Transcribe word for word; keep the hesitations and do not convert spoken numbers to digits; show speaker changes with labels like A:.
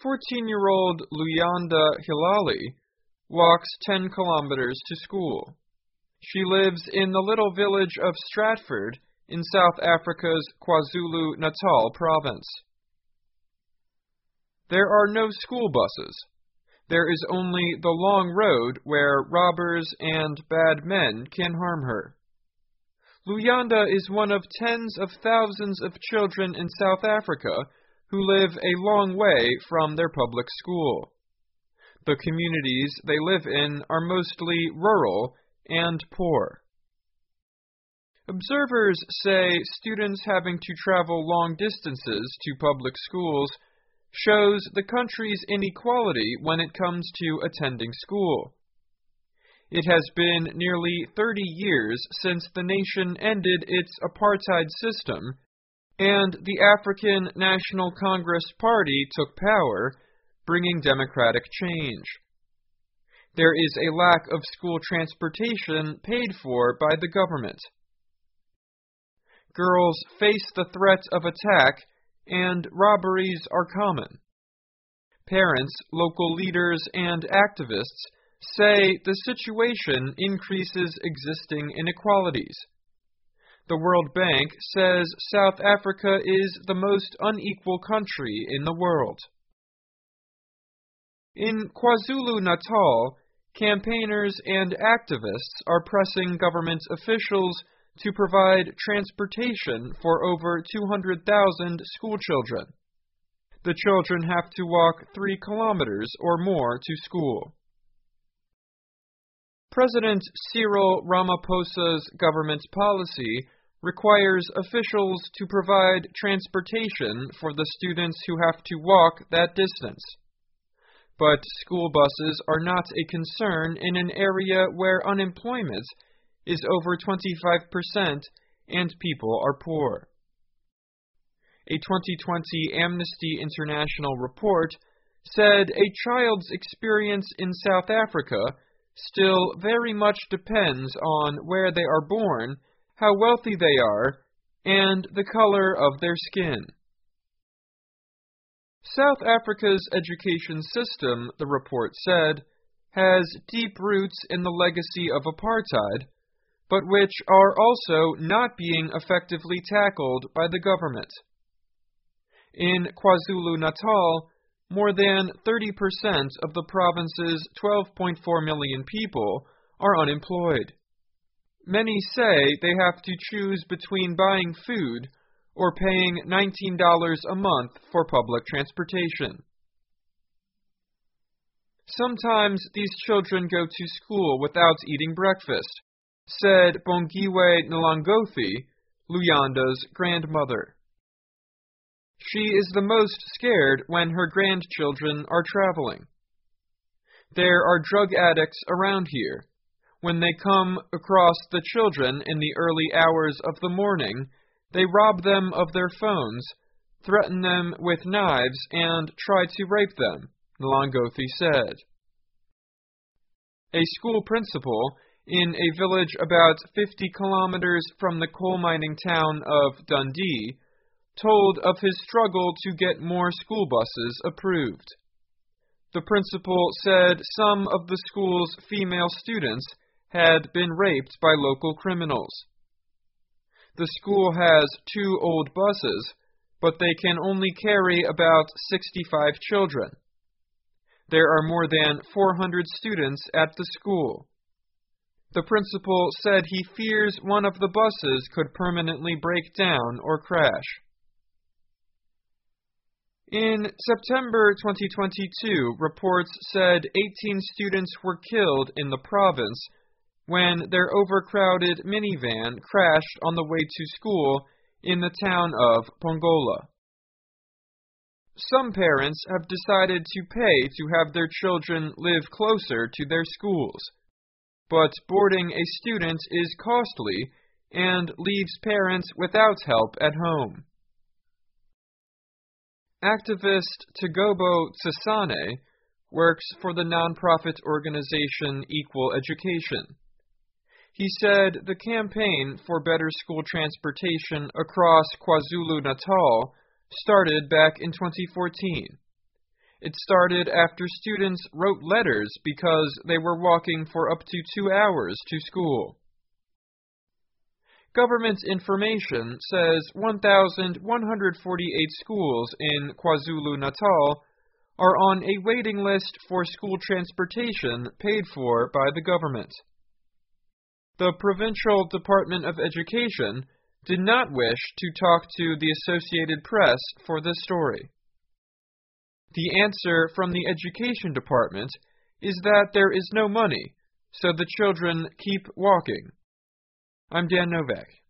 A: fourteen-year-old Luyanda Hilali walks ten kilometers to school. She lives in the little village of Stratford in South Africa's KwaZulu-Natal province. There are no school buses. There is only the long road where robbers and bad men can harm her. Luyanda is one of tens of thousands of children in South Africa who live a long way from their public school. The communities they live in are mostly rural and poor. Observers say students having to travel long distances to public schools shows the country's inequality when it comes to attending school. It has been nearly thirty years since the nation ended its apartheid system, and the African National Congress Party took power, bringing democratic change. There is a lack of school transportation paid for by the government. Girls face the threat of attack, and robberies are common. Parents, local leaders, and activists say the situation increases existing inequalities. The World Bank says South Africa is the most unequal country in the world. In KwaZulu-Natal, campaigners and activists are pressing government officials to provide transportation for over two hundred thousand schoolchildren. The children have to walk three kilometers or more to school. President Cyril Ramaphosa's government policy requires officials to provide transportation for the students who have to walk that distance. But school buses are not a concern in an area where unemployment is over twenty-five percent and people are poor. A twenty twenty Amnesty International report said a child's experience in South Africa still very much depends on where they are born, how wealthy they are, and the color of their skin. South Africa's education system, the report said, has deep roots in the legacy of apartheid, but which are also not being effectively tackled by the government. In KwaZulu-Natal, more than thirty percent of the province's twelve point four million people are unemployed. Many say they have to choose between buying food or paying nineteen dollars a month for public transportation. Sometimes these children go to school without eating breakfast, said Bongiwe Nlangothi, Luyanda's grandmother. She is the most scared when her grandchildren are traveling. There are drug addicts around here. When they come across the children in the early hours of the morning, they rob them of their phones, threaten them with knives, and try to rape them, Nlangothi said. A school principal in a village about fifty kilometers from the coal mining town of Dundee told of his struggle to get more school buses approved. The principal said some of the school's female students had been raped by local criminals. The school has two old buses, but they can only carry about sixty-five children. There are more than four hundred students at the school. The principal said he fears one of the buses could permanently break down or crash. In September twenty twenty-two, reports said eighteen students were killed in the province when their overcrowded minivan crashed on the way to school in the town of Pongola. Some parents have decided to pay to have their children live closer to their schools, but boarding a student is costly and leaves parents without help at home. Activist Tagobo Tsasane works for the nonprofit organization Equal Education. He said the campaign for better school transportation across KwaZulu-Natal started back in twenty fourteen. It started after students wrote letters because they were walking for up to two hours to school. Government information says one thousand one hundred forty-eight schools in KwaZulu-Natal are on a waiting list for school transportation paid for by the government. The Provincial Department of Education did not wish to talk to the Associated Press for this story. The answer from the Education Department is that there is no money, so the children keep walking. I'm Dan Novak.